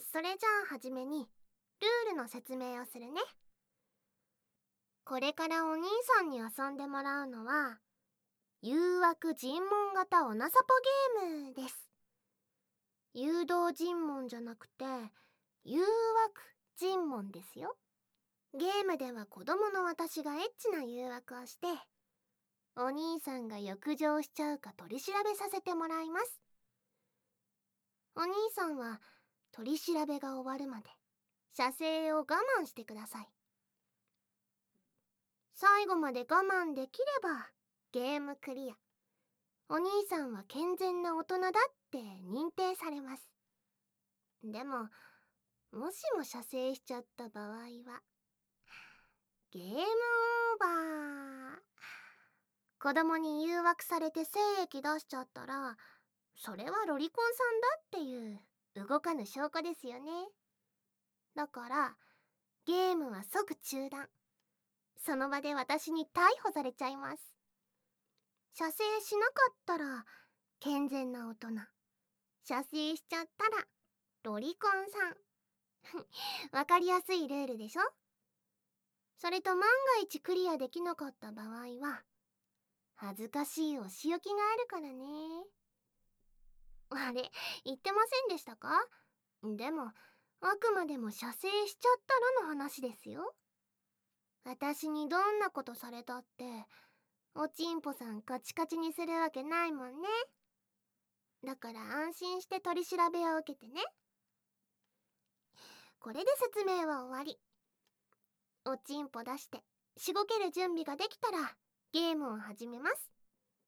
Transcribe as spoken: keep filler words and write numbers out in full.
それじゃあはじめにルールの説明をするね。これからお兄さんに遊んでもらうのは誘惑尋問型おなさぽゲームです。誘導尋問じゃなくて誘惑尋問ですよ。ゲームでは子供の私がエッチな誘惑をしてお兄さんが欲情しちゃうか取り調べさせてもらいます。お兄さんは取り調べが終わるまで射精を我慢してください。最後まで我慢できればゲームクリア。お兄さんは健全な大人だって認定されます。でももしも射精しちゃった場合はゲームオーバー。子供に誘惑されて精液出しちゃったらそれはロリコンさんだっていう動かぬ証拠ですよね。だからゲームは即中断。その場で私に逮捕されちゃいます。射精しなかったら健全な大人、射精しちゃったらロリコンさん。わかりやすいルールでしょ。それと万が一クリアできなかった場合は恥ずかしいお仕置きがあるからね。あれ、言ってませんでしたか？でもあくまでも射精しちゃったらの話ですよ。私にどんなことされたっておちんぽさんカチカチにするわけないもんね。だから安心して取り調べを受けてね。これで説明は終わり。おちんぽ出してしごける準備ができたらゲームを始めます。